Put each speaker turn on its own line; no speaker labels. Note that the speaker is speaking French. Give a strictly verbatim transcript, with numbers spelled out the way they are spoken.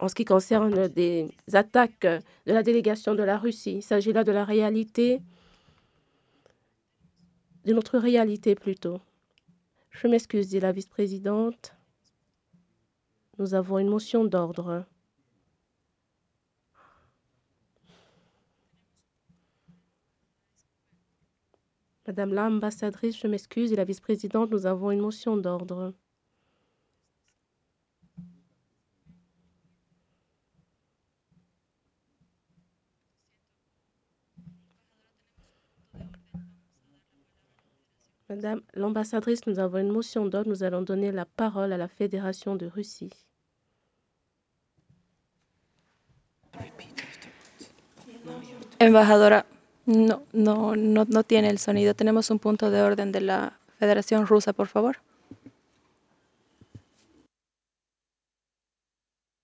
en ce qui concerne des attaques de la délégation de la Russie. Il s'agit là de la réalité, de notre réalité plutôt. Je m'excuse, dit la vice-présidente. Nous avons une motion d'ordre. Madame l'ambassadrice, je m'excuse, dit la vice-présidente, nous avons une motion d'ordre. Madame l'ambassadrice, nous avons une motion d'ordre. Nous allons donner la parole à la Fédération de Russie.
Embajadora, no, no, no, no tiene el sonido. Tenemos un punto de orden de la Federación Rusa, por favor.